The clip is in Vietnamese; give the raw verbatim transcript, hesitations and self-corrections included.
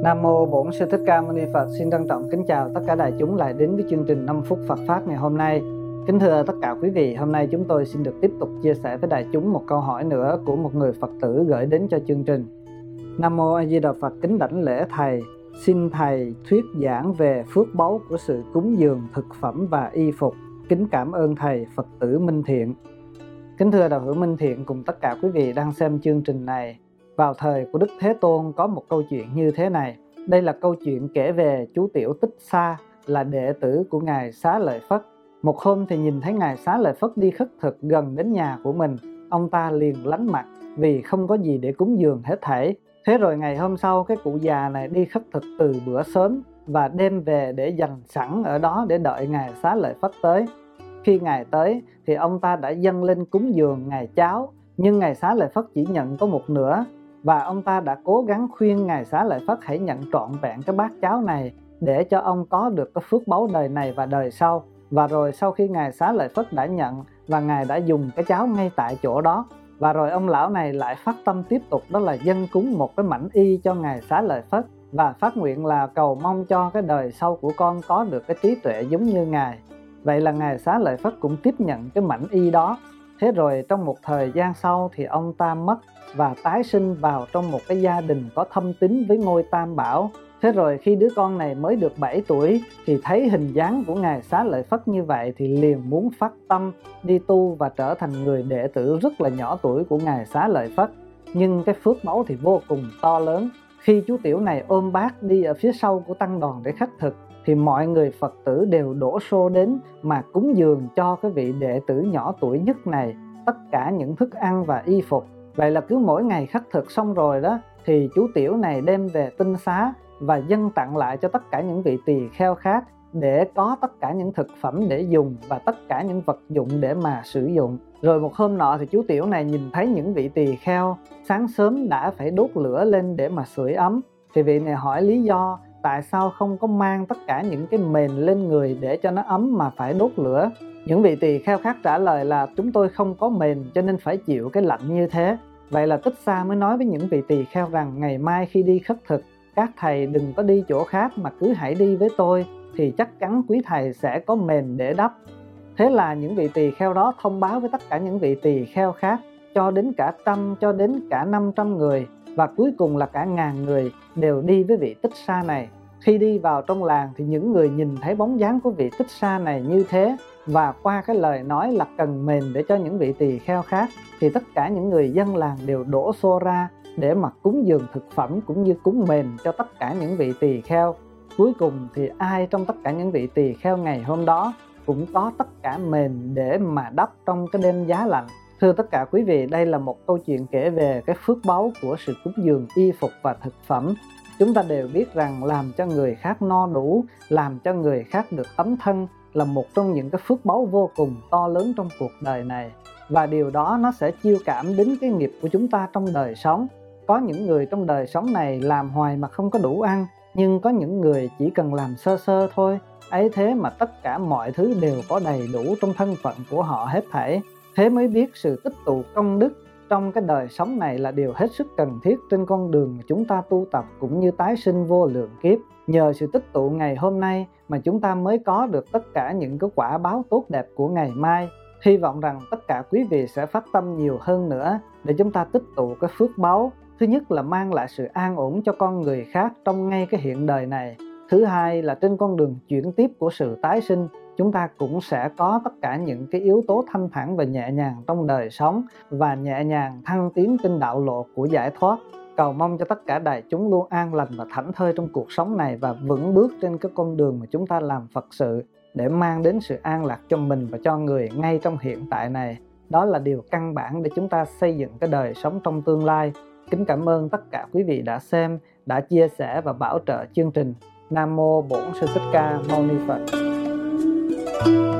Nam mô Bổn Sư Thích Ca Mâu Ni Phật. Xin trân trọng kính chào tất cả đại chúng lại đến với chương trình năm phút Phật pháp ngày hôm nay. Kính thưa tất cả quý vị, hôm nay chúng tôi xin được tiếp tục chia sẻ với đại chúng một câu hỏi nữa của một người Phật tử gửi đến cho chương trình. Nam mô A Di Đà Phật. Kính đảnh lễ thầy, xin thầy thuyết giảng về phước báu của sự cúng dường thực phẩm và y phục. Kính cảm ơn thầy. Phật tử Minh Thiện. Kính thưa đạo hữu Minh Thiện cùng tất cả quý vị đang xem chương trình này, vào thời của Đức Thế Tôn có một câu chuyện như thế này. Đây là câu chuyện kể về chú Tiểu Tích Sa, là đệ tử của Ngài Xá Lợi Phất. Một hôm thì nhìn thấy Ngài Xá Lợi Phất đi khất thực gần đến nhà của mình, ông ta liền lánh mặt vì không có gì để cúng dường hết thảy. Thế rồi ngày hôm sau, cái cụ già này đi khất thực từ bữa sớm và đem về để dành sẵn ở đó để đợi Ngài Xá Lợi Phất tới. Khi Ngài tới thì ông ta đã dâng lên cúng dường Ngài cháo, nhưng Ngài Xá Lợi Phất chỉ nhận có một nửa. Và ông ta đã cố gắng khuyên Ngài Xá Lợi Phất hãy nhận trọn vẹn cái bát cháo này để cho ông có được cái phước báu đời này và đời sau. Và rồi sau khi Ngài Xá Lợi Phất đã nhận và Ngài đã dùng cái cháo ngay tại chỗ đó, và rồi ông lão này lại phát tâm tiếp tục, đó là dâng cúng một cái mảnh y cho Ngài Xá Lợi Phất và phát nguyện là cầu mong cho cái đời sau của con có được cái trí tuệ giống như Ngài. Vậy là Ngài Xá Lợi Phất cũng tiếp nhận cái mảnh y đó. Thế rồi trong một thời gian sau thì ông ta mất và tái sinh vào trong một cái gia đình có thâm tín với ngôi Tam Bảo. Thế rồi khi đứa con này mới được bảy tuổi thì thấy hình dáng của Ngài Xá Lợi Phất như vậy thì liền muốn phát tâm đi tu và trở thành người đệ tử rất là nhỏ tuổi của Ngài Xá Lợi Phất. Nhưng cái phước báu thì vô cùng to lớn. Khi chú Tiểu này ôm bát đi ở phía sau của tăng đoàn để khất thực thì mọi người Phật tử đều đổ xô đến mà cúng dường cho cái vị đệ tử nhỏ tuổi nhất này tất cả những thức ăn và y phục. Vậy là cứ mỗi ngày khất thực xong rồi đó thì chú Tiểu này đem về tinh xá và dâng tặng lại cho tất cả những vị tỳ kheo khác để có tất cả những thực phẩm để dùng và tất cả những vật dụng để mà sử dụng. Rồi một hôm nọ thì chú Tiểu này nhìn thấy những vị tỳ kheo sáng sớm đã phải đốt lửa lên để mà sưởi ấm. Thì vị này hỏi lý do tại sao không có mang tất cả những cái mền lên người để cho nó ấm mà phải đốt lửa. Những vị tỳ kheo khác trả lời là chúng tôi không có mền cho nên phải chịu cái lạnh như thế. Vậy là Tích Sa mới nói với những vị tỳ kheo rằng ngày mai khi đi khất thực, các thầy đừng có đi chỗ khác mà cứ hãy đi với tôi thì chắc chắn quý thầy sẽ có mền để đắp. Thế là những vị tỳ kheo đó thông báo với tất cả những vị tỳ kheo khác, cho đến cả trăm, cho đến cả năm trăm người và cuối cùng là cả ngàn người đều đi với vị Tích Sa này. Khi đi vào trong làng thì những người nhìn thấy bóng dáng của vị Tích Sa này như thế và qua cái lời nói là cần mền để cho những vị tỳ kheo khác thì tất cả những người dân làng đều đổ xô ra để mà cúng dường thực phẩm cũng như cúng mền cho tất cả những vị tỳ kheo. Cuối cùng thì ai trong tất cả những vị tỳ kheo ngày hôm đó cũng có tất cả mền để mà đắp trong cái đêm giá lạnh. Thưa tất cả quý vị, đây là một câu chuyện kể về cái phước báu của sự cúng dường y phục và thực phẩm. Chúng ta đều biết rằng làm cho người khác no đủ, làm cho người khác được ấm thân là một trong những cái phước báu vô cùng to lớn trong cuộc đời này. Và điều đó nó sẽ chiêu cảm đến cái nghiệp của chúng ta trong đời sống. Có những người trong đời sống này làm hoài mà không có đủ ăn, nhưng có những người chỉ cần làm sơ sơ thôi, ấy thế mà tất cả mọi thứ đều có đầy đủ trong thân phận của họ hết thảy. Thế mới biết sự tích tụ công đức trong cái đời sống này là điều hết sức cần thiết trên con đường mà chúng ta tu tập cũng như tái sinh vô lượng kiếp. Nhờ sự tích tụ ngày hôm nay mà chúng ta mới có được tất cả những cái quả báo tốt đẹp của ngày mai. Hy vọng rằng tất cả quý vị sẽ phát tâm nhiều hơn nữa để chúng ta tích tụ cái phước báu. Thứ nhất là mang lại sự an ổn cho con người khác trong ngay cái hiện đời này. Thứ hai là trên con đường chuyển tiếp của sự tái sinh, chúng ta cũng sẽ có tất cả những cái yếu tố thanh thản và nhẹ nhàng trong đời sống và nhẹ nhàng thăng tiến trên đạo lộ của giải thoát. Cầu mong cho tất cả đại chúng luôn an lành và thảnh thơi trong cuộc sống này và vững bước trên cái con đường mà chúng ta làm Phật sự để mang đến sự an lạc cho mình và cho người ngay trong hiện tại này. Đó là điều căn bản để chúng ta xây dựng cái đời sống trong tương lai. Kính cảm ơn tất cả quý vị đã xem, đã chia sẻ và bảo trợ chương trình. Nam mô Bổn Sư Thích Ca Mâu Ni Phật.